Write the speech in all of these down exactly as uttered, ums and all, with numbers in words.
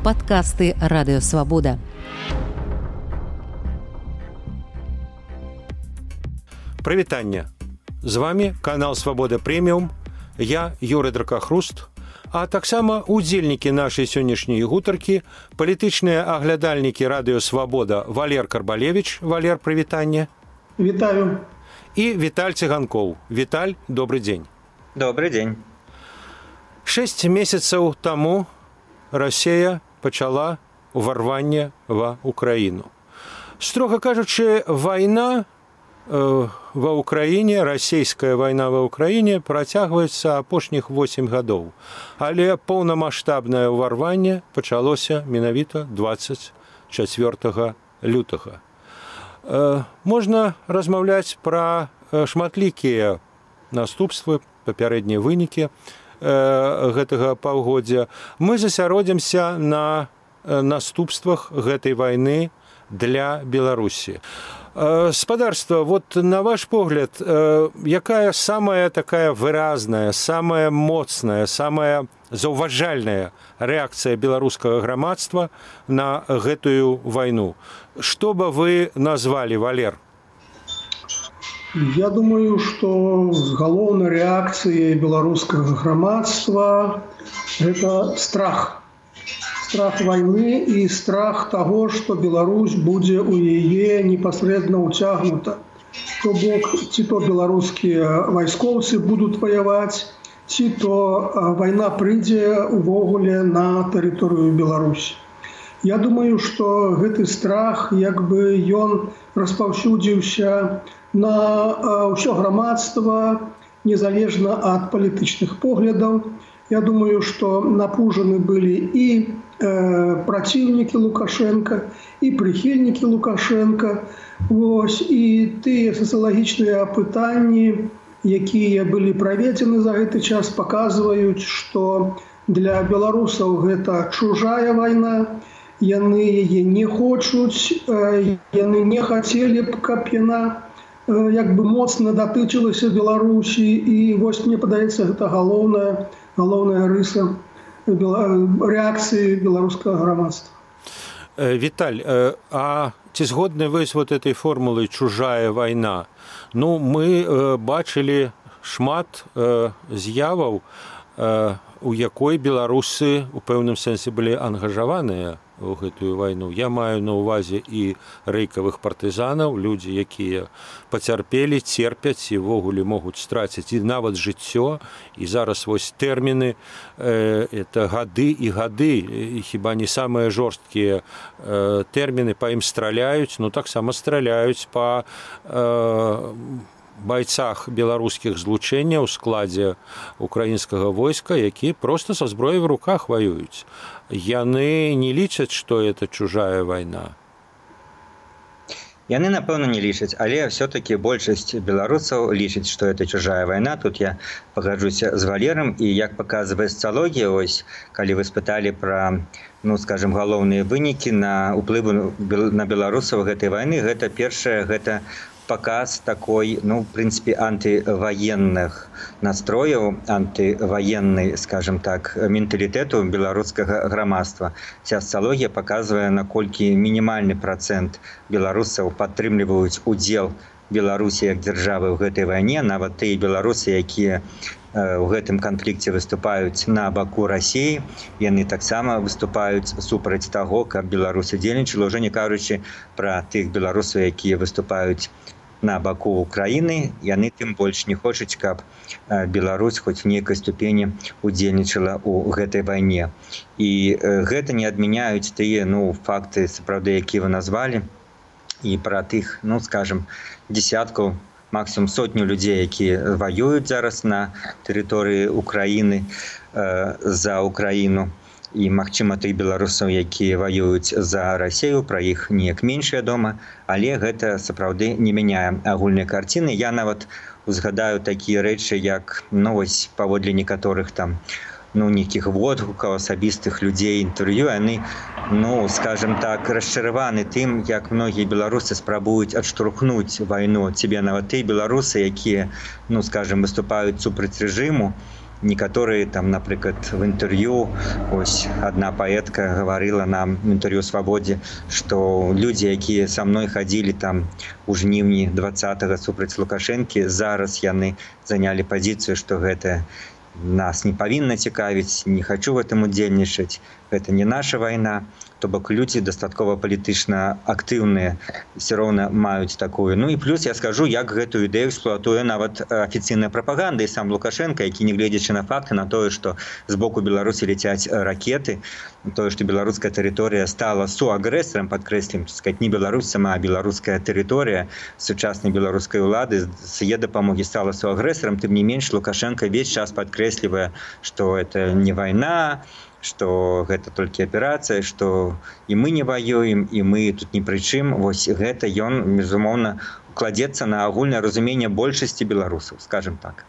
Падкасты Радыё Свабода. Прывітанне. З вами канал Свабода Прэміум. Я Юрый Дракахруст, а таксама удзельнікі нашай сённяшняй гутаркі, палітычныя аглядальнікі Радыё Свабода Валер Карбалевич. Валер, прывітанне. Вітаю. І Віталь Цыганкоў. Віталь, добры дзень. Добрый дзень. Шэсць месяцаў таму Расія пачала ўварванне ва Украіну. Строга кажучы, вайна э, ва Украіне, расійская вайна ва Украіне працягваецца апошніх восем гадоў. Але поўнамаштабнае ўварванне пачалося менавіта дваццаць чацвёртага лютага. Э, можна размаўляць пра шматлікія наступствы, папярэднія вынікі гэтага паўгоддзя. Мы засяродзімся на наступствах гэтай вайны для Беларусі. Спадарства, вот на ваш погляд, якая самая такая выразная, самая моцная, самая заўважальная рэакцыя беларускага грамадства на гэтую вайну? Што бы вы назвалі, Валер? Я думаю, што галоўнай рэакцыяй беларускага грамадства гэта страх. Страх вайны і страх таго, што Беларусь будзе ў яе непасрэдна ўцягнута. То бок, ці то беларускія вайскоўцы будуць ваяваць, ці то вайна прыйдзе ўвогуле на тэрыторыю Беларусі. Я думаю, што гэты страх, як бы ён распаўсюдзіўся на ўсё грамадства, незалежна ад палітычных поглядаў. Я думаю, што напужаны былі і э, праціўнікі Лукашенка, і прыхільнікі Лукашенка. Вось, і тыя сацыялагічныя апытанні, якія былі праведзены за гэты час, паказваюць, што для беларусаў гэта чужая вайна, яны яе не хочуць, э, яны не хацелі б, каб яна як бы моцна датычылася Беларусі, і вось мне падаецца, гэта галоўная галоўная рыса рэакцыі беларускага грамадства. Віталь, а ці згодны вы з вот этой формулай «чужая вайна»? Ну, мы бачылі шмат з'яваў, у якой беларусы у пэўным сэнсе былі ангажаваныя у гэтую вайну. Я маю на ўвазе і рэйкавых партызанаў, людзі, якія пацярпелі, церпяць і ўвогуле могуць страціць і нават жыццё. І зараз вось тэрміны, э, это гады і гады, і хіба не самыя жорсткія э, тэрміны, па ім страляюць, ну таксама страляюць па э, байцах беларускіх злучэнняў у складзе украінскага войска, якія проста са зброяй в руках ваююць. Яны не лічаць, што это чужая вайна? Яны, напэўна, не лічаць, але все-таки большасць беларусаў лічаць, што это чужая вайна. Тут я пагаджуся з Валерам, і як паказвае сацыялогія, ось, калі вы спыталі пра, ну, скажем, галоўныя вынікі на ўплыву на беларусаў гэтай вайны, гэта першае, гэта паказ такой, ну, в прынцыпе, антываенных настрояў, антываеннай, скажем так, менталітэту беларускага грамадства. Ця сацыялогія паказвае, наколькі мінімальны працэнт беларусаў падтрымліваюць удзел Беларусі як дзяржавы ў гэтай вайне, нават тыя беларусы, якія ў гэтым канфлікце выступаюць на баку Расіі, яны таксама выступаюць супраць таго, каб Беларусь удзельнічала, ўжо не кажучы пра тых беларусаў, якія выступаюць на баку Украіны, яны тым больш не хочуць, каб Беларусь хоць в нейкай ступені удзельнічала ў гэтай вайне. І гэта не адмяняюць тыя, ну, факты, сапраўды, якія вы назвалі, і пра тых, ну, скажем, десяткаў, максимум сотню людзей, якія ваююць зараз на тэрыторыі Украіны э, за Украіну. І, магчыма, тых беларусаў, якія ваююць за Расію, пра іх неяк менш вядома, але гэта сапраўды не мяняе агульнай карціны. Я нават узгадаю такія рэчы, як, ну, вось, паводле некаторых там, ну, нейкіх водгукаў, асабістых людзей, інтэрв'ю, яны, ну, скажем так, расчараваны тым, як многія беларусы спрабуюць адштурхнуць вайну. Цябе нават тыя беларусы, якія, ну, скажем, выступаюць супраць рэжыму, некаторыя там, напрыклад, в інтэрв'ю, ось адна паэтка гаварыла нам в інтэрв'ю «Свабодзе», што людзі, якія са мной хадзілі там у жніўні двадцатага супраць Лукашэнкі, зараз яны занялі пазіцыю, што гэта нас не павінна цікавіць, не хачу в гэтым удзельнічаць, гэта не наша вайна. То бок людзі дастаткова палітычна актыўныя все роўна маюць такую. Ну і плюс я скажу, як гэтую ідэю эксплуатуе нават афіцыйная прапаганда і сам Лукашенко, які, не гледзячы на факты, на тое, што з боку Беларусі ляцяць ракеты, тое, што беларуская тэрыторыя стала суагрэсарам, падкрэслім, сказаць, не Беларусь сама, а беларуская тэрыторыя сучаснай беларускай улады з яе дапамогі стала суагрэсарам, тым не менш Лукашенко увесь час падкрэслівае, што это не вайна, што гэта толькі аперацыя, што і мы не ваюем, і мы тут ні пры чым. Вось гэта ён, безумоўна, кладзецца на агульнае разуменне большасці беларусаў, скажем так.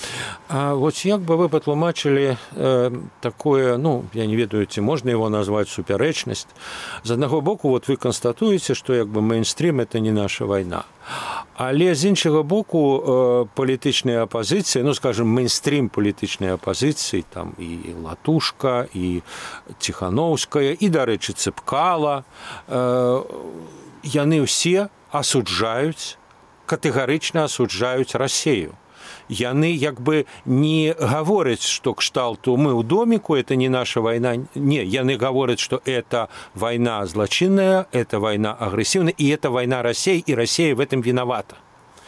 А вот як бы вы патлумачылі э, такое, ну, я не ведаю, ці можна его назваць супярэчнасць. З аднаго боку, вот вы канстатуеце, што як бы мейнстрим – это не наша вайна. Але з іншага боку э, палітычныя апазіцыі, ну, скажем, мейнстрим палітычнай апазіцыі, там і Латушка, і Ціхановская, і, дарэчы, Цыпкала, э, яны ўсе асуджаюць, катэгарычна асуджаюць Расею. Яны як бы не гавораць, што кшталту мы ў доміку, это не наша вайна. Не, яны гавораць, што это вайна злачынная, это вайна агрэсіўная, і это вайна Расеі, і Расея в этом виновата.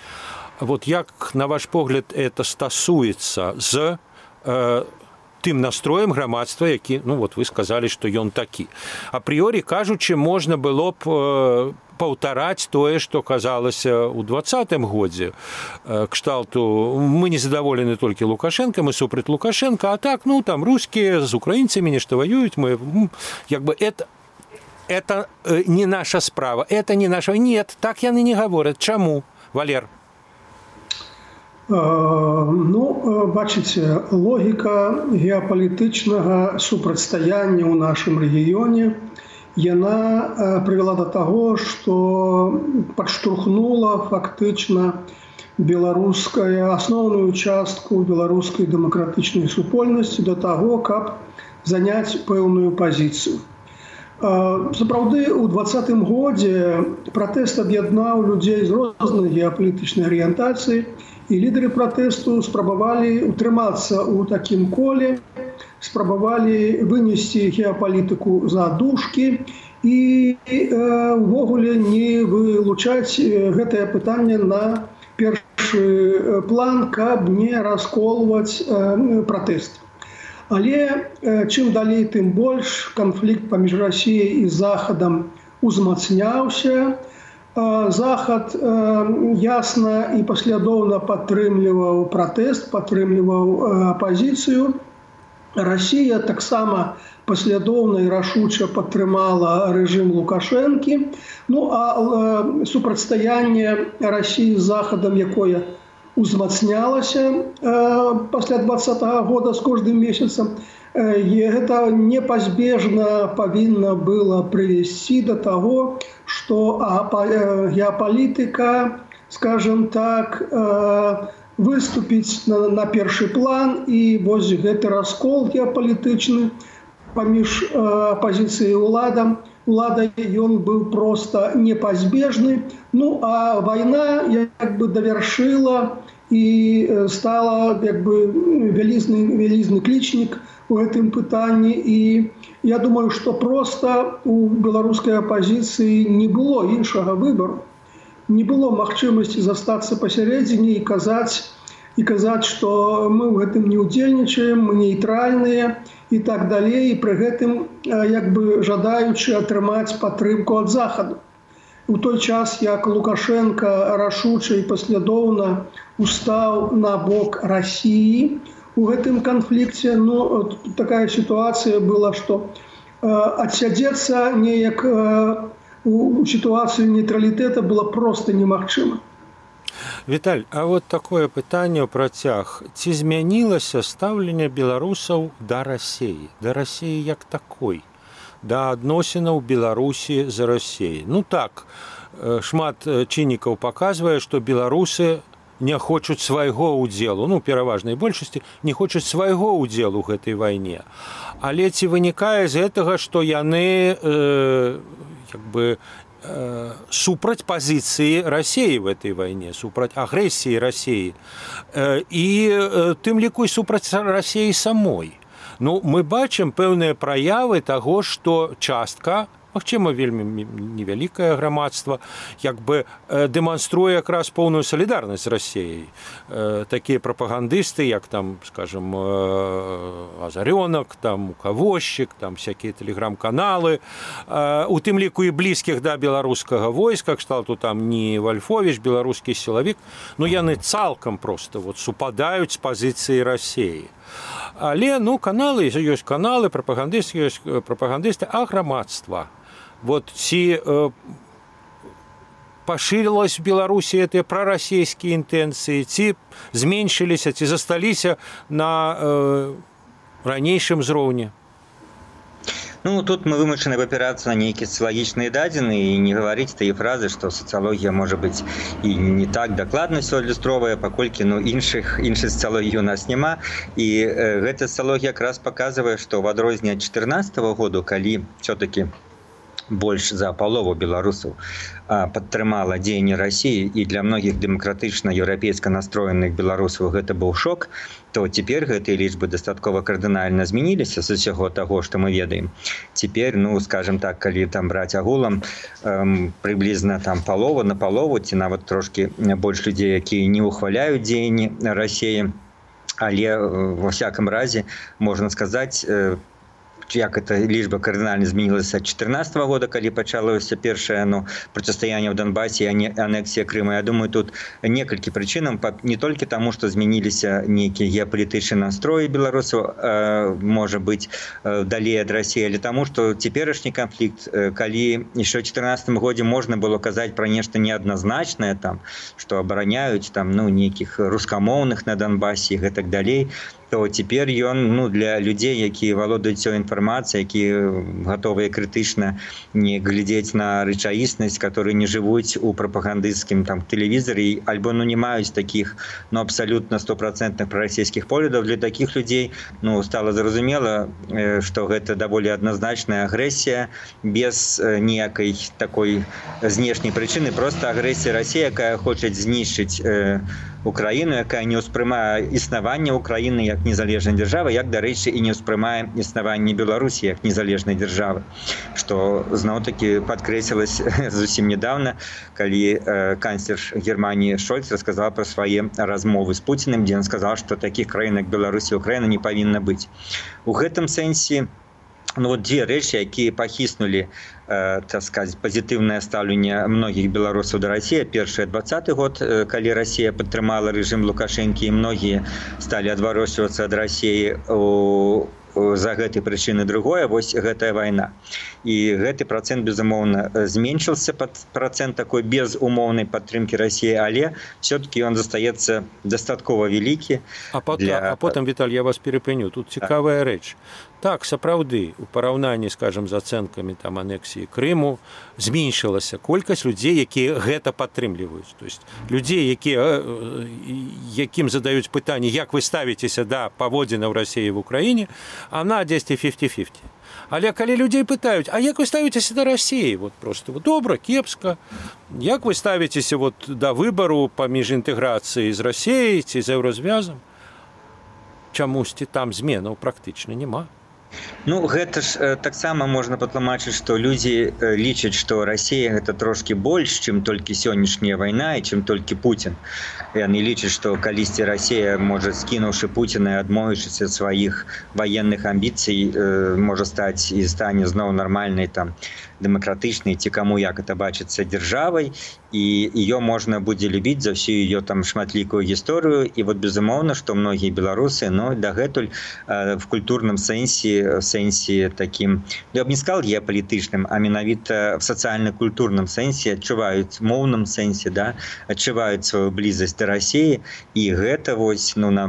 Вот як, на ваш погляд, это стасуецца з э, тым настроем грамадства, які, ну вот вы сказалі, што ён такі. Апрыёрі кажучы, можна было б э, паўтараць тое, што казалася ў двадцатым годзе. Кшталту, мы не задаволены толькі Лукашенко, мы супраць Лукашенко, а так, ну, там, рускія з украінцамі нешта ваююць, мы, як бы, это, это не наша справа, это не наша... Нет, так яны не гавораць. Чаму, Валер? Ну, бачыце, логіка геапалітычнага супрацьстаяння ў нашым рэгіёне яна прывяла да таго, што падштурхнула фактычна беларуская асноўную частку беларускай дэмакратычнай супольнасці да таго, каб заняць пэўную пазіцыю. Сапраўды, у двадцатым годзе пратэст аб'яднаў людзей з рознай геапалітычнай арыентацыі, і лідары пратэсту спрабавалі утрымацца ў такім коле, спрабавалі вынесці геапалітыку за дужкі і увогуле э, не вылучаць гэтае пытанне на першы план, каб не расколваць э, пратэст. Але э, чым далей, тым больш канфлікт паміж Расіяй і Захадам узмацняўся. Захад э, ясна і паслядоўна падтрымліваў пратэст, падтрымліваў э, апазіцыю. Расія таксама паслядоўна і рашуча падтрымала рэжым Лукашэнкі. Ну, а э, супрацьстаянне Расіі з Захадам, якое узмацнялася э, пасля двадцатага года з кожным месяцам, э, гэта непазбежна павінна было прывесці да таго, што геапалітыка, скажем так, выступіць на, на першы план, і вось гэты раскол геапалітычны паміж апазіцыяй і уладам, уладай ён быў проста непазбежны. Ну, а вайна як бы давяршыла і стала як бы вялізны, вялізны клічнік у гэтым пытанні. І я думаю, што проста у беларускай апазіцыі не было іншага выбару. Не было магчымасці застацца пасярэдзіне і казаць, і казаць, што мы ў гэтым не ўдзельнічаем, мы нейтральныя і так далей, і пры гэтым як бы жадаючы атрымаць падтрымку ад Захаду. У той час, як Лукашенко рашуча і паслядоўна устаў на бок Расіі у гэтым канфлікце, ну, такая сітуацыя была, што э, адсядзецца неяк э, у сітуацыю нейтралітэта было проста немагчыма. Віталь, а вот такое пытанне ў працяг. Ці змянілася стаўленне беларусаў да Расіі, да Расіі як такой, да адносінаў Беларусі з Расіяй? Ну так, шмат чыннікаў паказвае, што беларусы не хочуць свайго ўдзелу, ну, пераважнай большасці, не хочуць свайго ўдзелу ў гэтай вайне. Але ці вынікае з гэтага, што яны э, як бы, э, супраць пазіцыі Расіі в этой вайне, супраць агрэсіі Расіі э, і э, тым ліку і супраць Расіі самой. Ну, мы бачым пэўныя праявы таго, што частка, магчыма, вельмі невялікае грамадства, як бы дэманструе якраз поўную салідарнасць з Расіяй. Такія прапагандысты, як там, скажем, Азарёнак, там Кавозчык, там всякія тэлеграм-каналы, у тым ліку і блізкіх да беларускага войска, кшталту там не Вальфовіч, беларускі сілавік, ну яны цалкам проста вот супадаюць з пазіцыі Расіі. Але, ну, каналы, ёсць каналы, прапагандысты, ёсць прапагандысты, а грамадства. Вот ці э, пашырылась в Беларусі гэтыя прарасійскія інтэнцыі, ці зменшыліся, ці засталіся на э, ранейшым узроўні? Ну, тут мы вымушаны опираться на некие социологичные дадзеныя и не говорить тыя фразы, что социология может быть и не так докладна все адлюстроўвае, паколькі ну, іншых, іншай социологии у нас няма. И э, гэта социология как раз показывает, что в адрозненне ад чатырнаццатага году, калі все-таки больш за палову беларусаў падтрымала дзеянні Расіі, і для многіх дэмакратычна-еўрапейска настроеных беларусаў гэта быў шок, то цяпер гэтыя лічбы дастаткова кардынальна змяніліся з усяго таго, што мы ведаем. Цяпер, ну, скажем так, калі там браць агулам, эм, прыблізна там палова на палову, ці нават трошкі больш людзей, якія не ухваляюць дзеянні Расіі, але ва всяком разе можна сказаць, э, як эта лічба кардынальна змянілася ад чатырнаццатага года, калі пачалося першае ну, процістаянне ў Донбасе і анексія Крыма. Я думаю, тут некалькі прычынаў, не толькі таму, што змяніліся нейкія геапалітычныя настроі беларусаў, э, можа быць, э, далей ад Расіі, але таму, што цяперашні канфлікт, э, калі яшчэ ў чатырнаццатым годзе можна было казаць пра нешта неадназначнае, там, што абараняюць там, ну, нейкіх рускамоўных на Донбасе і гэтак далей, то цяпер ён ну, для людзей, якія валодаюць цёй інфармацыяй, якія гатовыя крытычна не глядзець на рэчаіснасць, которые не жывуць у прапагандысцкім там тэлевізары, альбо ну, не маюць такіх ну, абсалютна стопроцентных прарасійскіх поглядаў. Для такіх людзей ну, стала зразумела, што гэта даволі адназначная агрэсія без ніякай такой знешняй прычыны, проста агрэсія Расіі, якая хоча знішчыць э, Украіну, якая не ўспрымае існаванне Украіны як незалежнай дзяржавы, як, дарэчы, і не ўспрымае існаванне Беларусі як незалежнай дзяржавы, што зноў-такі падкрэслілася зусім нядаўна, калі э, канцлер Германіі Шольц расказаў пра свае размовы з Пуціным, дзе ён сказаў, што такіх краін, як Беларусь і Украіна, не павінна быць. У гэтым сэнсе ну, вот две рэчы, якія пахіснулі э, так сказать, пазітыўнае стаўленне многіх беларусаў да Расіі. Першае двадцаты год, э, калі Расія падтрымала рэжым Лукашэнкі, і многія сталі адварочвацца ад Расіі у за гэтай прычыны. Другое, вось гэтая вайна. І гэты працэнт, безумоўна, зменшыўся пад працэнт такой безумоўнай падтрымкі Расіі, але все-таки ён застаецца дастаткова вялікі. А потом, для... а потым, Віталь, я вас перапыню. Тут цікавая рэч. Так, сапраўды, у параўнанні, скажем, з ацэнкамі там анексіі Крыму зменшылася колькасць людзей, якія гэта падтрымліваюць. То есть людзей, якія, якім задаюць пытанне, як вы ставіцеся да паводзінаў Расіі в Украіне, она дзесьці пяцьдзесят. Але калі людзей пытаюць, а як вы ставіцеся да Расіі? Вот просто вот, добра, кепска. Як вы ставіцеся вот да выбару паміж інтэграцыяй з Расіяй ці з еўразвязам? Чамусьці там зменаў практычна няма. Ну, гэта ж э, таксама можна патлумачыць, што людзі э, лічаць, што Расія гэта трошкі больш, чым толькі сённяшняя вайна і чым толькі Пуцін. Яны лічаць, што калісьці Расія можа, скінуўшы Пуціна і адмовіўшыся ад сваіх ваенных амбіцый, э, можа стаць і стане зноў нармальнай там дэмакратычнай, ці каму як это бачыцца дзяржавай, і ее можна будзе любіць за всю ее там шматлікую гісторыю. І вот безумоўна, што многія беларусы, но дагэтуль э, в культурным сэнсе, в сэнсе такім, я б не сказал геапалітычным, а менавіта в сацыяльна-культурным сэнсе адчуваюць, моўным сэнсе, да, адчуваюць сваю блізасць да Расіі, і гэта вось, ну, нам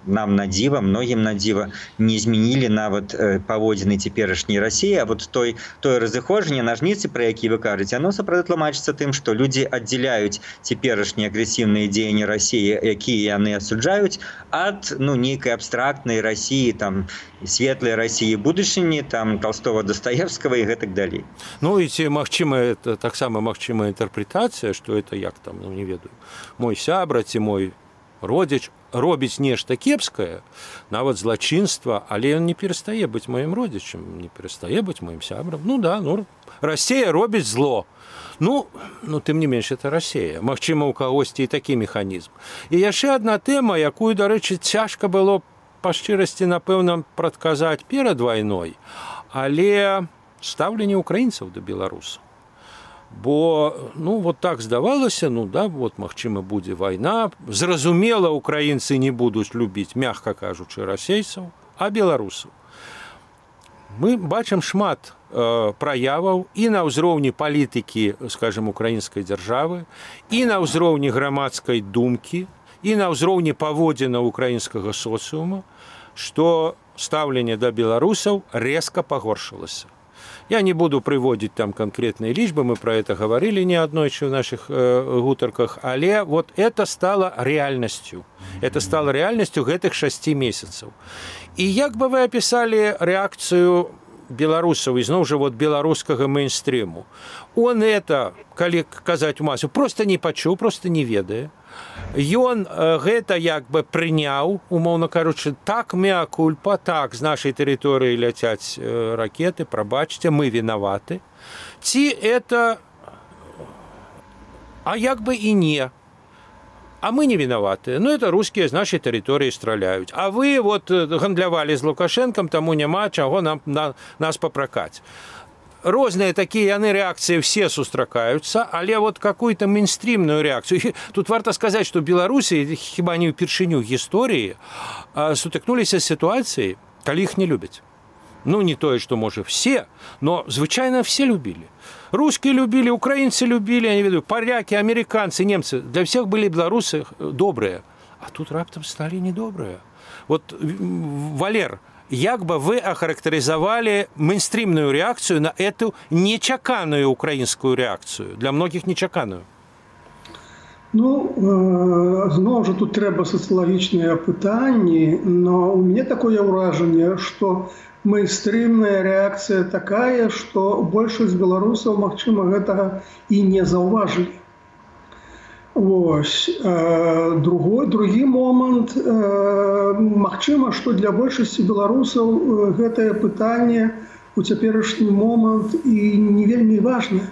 нам на дзіва, многім на дзіва не змянілі нават паводзіны цяперашняй Расіі, а вот той тое разыходжанне на жніцы, пра які вы кажаце, оно сапраўды тлумачыцца тым, што людзі аддзяляюць цяперашнія агрэсіўныя дзеянні Расіі, якія яны асуджаюць, ад ну нейкай абстрактнай Расіі, там светлай Расіі будучыні, там Толстого, Достоевского і гэтак далей. Ну і ці магчыма это таксама магчымая інтэрпрэтацыя, што это як там, ну не ведаю, мой сябра ці мой родзіч робіць нешта кепскае, нават злачынства, але ён не перастае быць маім родзічам, не перастае быць маім сябрам. Ну да, ну Расія робіць зло. Ну, ну тым не менш это Расія. Магчыма, у кагосьці і такі механізм. І яшчэ адна тэма, якую, дарэчы, цяжка было па шчырасці, напэўна, прадказаць перад вайной, але стаўленне украінцаў да беларусаў. Бо, ну, вот так здавалася, ну, да, вот, магчыма, будзе вайна. Зразумела, украінцы не будуць любіць, мякка кажучы, расейцаў, а беларусаў. Мы бачым шмат э, праяваў і на ўзроўні палітыкі, скажем, украінскай дзяржавы, і на ўзроўні грамадскай думкі, і на ўзроўні паводзінаў украінскага соцыума, што стаўленне да беларусаў рэзка пагоршылася. Я не буду прыводзіць там канкрэтныя лічбы, мы пра это гаварылі неаднойчы ў нашых э, гутарках, але вот это стало рэальнасцю. Это стало рэальнасцю гэтых шасці месяцаў. І як бы вы апісалі рэакцыю беларусаў, ізноў жа вот беларускага мейнстрыму? Он это, калі казаць у масу, просто не пачуў, просто не ведае. Ён гэта як бы прыняў, умоўна кажучы, так мea-culpa, так, з нашай тэрыторыі ляцяць ракеты, прабачце, мы вінаваты. Ці это, а як бы і не, а мы не вінаваты. Ну, это рускія з нашай тэрыторыі страляюць. А вы вот гандлявалі з Лукашэнкам, таму няма чаго нам, на, нас папракаць. Розныя такія яны рэакцыі все сустракаюцца, але вот какую-то мейнстрімную рэакцыю. Тут варта сказаць, што Беларусі, хіба не ўпершыню гісторыі, сутыкнуліся з сітуацыяй, калі іх не любяць. Ну, не тое, што, можа, все, но звычайна все любілі. Рускія любілі, украінцы любілі, я не ведаю, палякі, амерыканцы, немцы. Для всех былі беларусы добрыя. А тут раптам сталі недобрыя. Вот, Валер, як бы вы ахарактарызавалі мейнстрімную рэакцыю на эту нечаканую украінскую рэакцыю, для многіх нечаканую? Ну, э, зноў жа тут трэба сацыялагічныя пытанні, но у мяне такое ўражанне, што мейнстрімная рэакцыя такая, што большасць беларусаў, магчыма, гэтага і не заўважылі. Вось. Другой, другі момант, магчыма, што для большасці беларусаў гэтае пытанне у цяперашні момант і не вельмі важнае.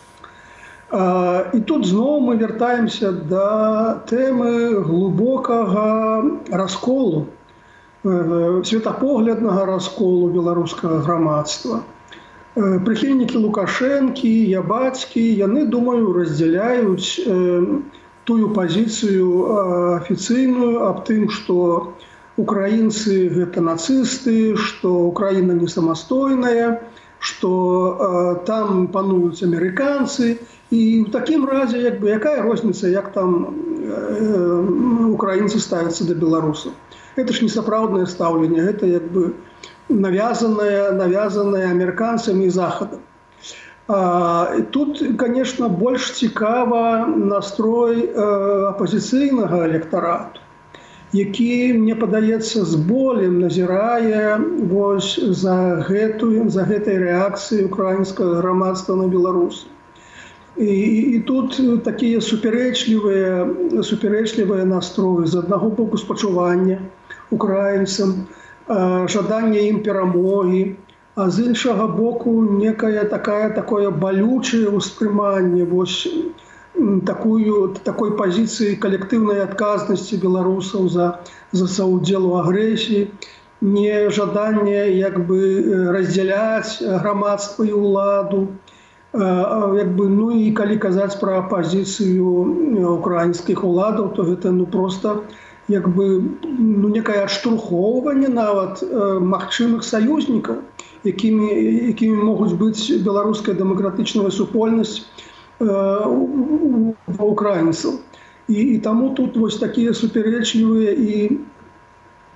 І тут зноў мы вяртаемся да тэмы глыбокага расколу, светапогляднага расколу беларускага грамадства. Прыхільнікі Лукашэнкі, Ябацкі, яны, думаю, раздзяляюць тую пазіцыю афіцыйную аб тым, што украінцы гэта нацысты, што Украіна не самастойная, што там пануюць амерыканцы. І ў такім разе, як бы, якая розніца, як там украінцы ставяцца да беларусаў. Гэта ж не сапраўднае стаўленне, гэта як бы навязанное, навязанное американцами и Заходом. А, и тут, конечно, больше цікава настрой э, оппозиційного электорату, який, мне падаецца, з болем назірае вось за гэтую, за гэтай рэакцыяй украінскага грамадства на беларусаў. І, і тут такія суперэчлівыя, суперэчлівыя настроі. З аднаго боку спачування украінцам, жаданне ім перамогі, а з іншага боку некая такая, такое балючае ўспрыманне вось такую, такой пазіцыі калектыўнай адказнасці беларусаў за, за саўдзел у агрэсіі, не жаданне як бы раздзяляць грамадства і ўладу, як бы, ну і калі казаць пра апазіцыю украінскіх уладаў, то гэта ну проста як бы ну, некае адштурхоўванне нават э, магчымых саюзнікаў, якімі, якімі могуць быць беларуская дэмакратычная супольнасць э, у, у украінцаў. І, і таму тут вось такія суперэчлівыя і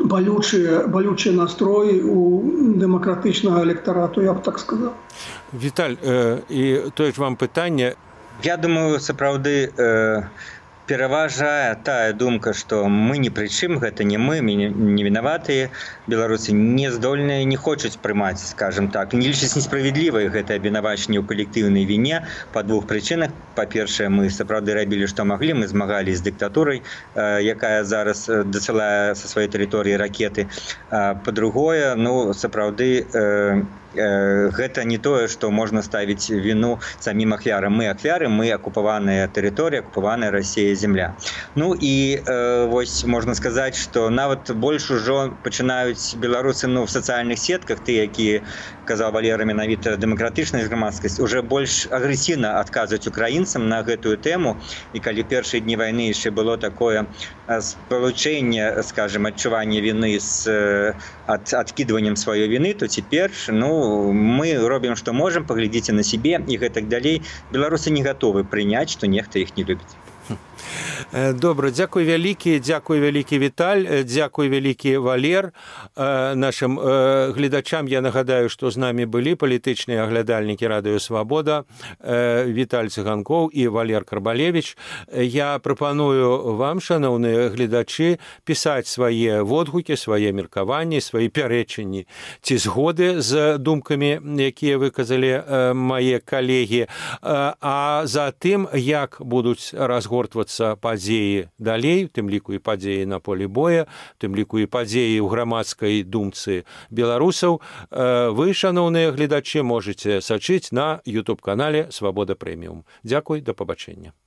балючыя, балючыя настроі у дэмакратычнага электарату, я б так сказаў. Віталь, э, і тое ж вам пытанне. Я думаю, сапраўды э, пераважае тая думка, што мы не пры чым, гэта не мы, мы не вінаватыя, беларусы не здольныя, не хочуць прымаць, скажем так, не лічаць несправядлівай гэта абвінавачанне ў калектыўнай віне па двух прычынах. Па-першае, мы сапраўды рабілі, што маглі, мы змагалі з дыктатурай, э, якая зараз дасылае са сваёй тэрыторыі ракеты. А, па-другое, ну, сапраўды, э, гэта не тое, што можна ставіць віну самім ахвярам. Мы ахвяры, мы акупаваная тэрыторыя, акупаваная Расія земля. Ну і э, вось можна сказаць, што нават больш ужо пачынаюць беларусы, ну, в сацыяльных сетках, ты, які казаў Валера, менавіта дэмакратычная грамадскасць, уже больш агрэсіўна адказваюць украінцам на гэтую тэму. І калі першыя дні вайны яшчэ было такое спалучэнне, скажем, адчування віны з ад, адкідваннем сваёй віны, то цяпер, ну, мы робім, што можам, паглядзіце на сябе і гэтак далей. Беларусы не гатовы прыняць, што нехта іх не любіць. Добра, дзякуй вялікі, дзякуй вялікі Віталь, дзякуй вялікі Валер. Нашым гледачам я нагадаю, што з намі былі палітычныя аглядальнікі Радыё Свабода, Віталь Цыганкоў і Валер Карбалевіч. Я прапаную вам, шаноўныя гледачы, пісаць свае водгукі, свае меркаванні, свае пярэчанні ці згоды з думкамі, якія выказалі мае калегі, а затым, як будуць разгортвацца падзеі далей, у тым ліку і падзеі на полі боя, у тым ліку і падзеі ў грамадскай думцы беларусаў, вы, шаноўныя гледачы, можаце сачыць на ютуб-канале Свабода Прэміум. Дзякуй, да пабачэння.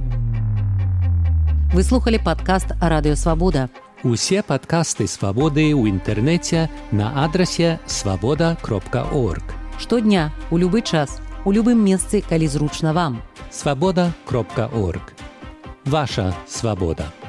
Вы слухали падкаст Радыё Свабода. Усе падкасты Свабоды ў інтэрнэце на адрасе свабода кропка орг. Штодня, у любы час, у любым месцы, калі зручна вам. свабода кропка орг. Ваша свабода.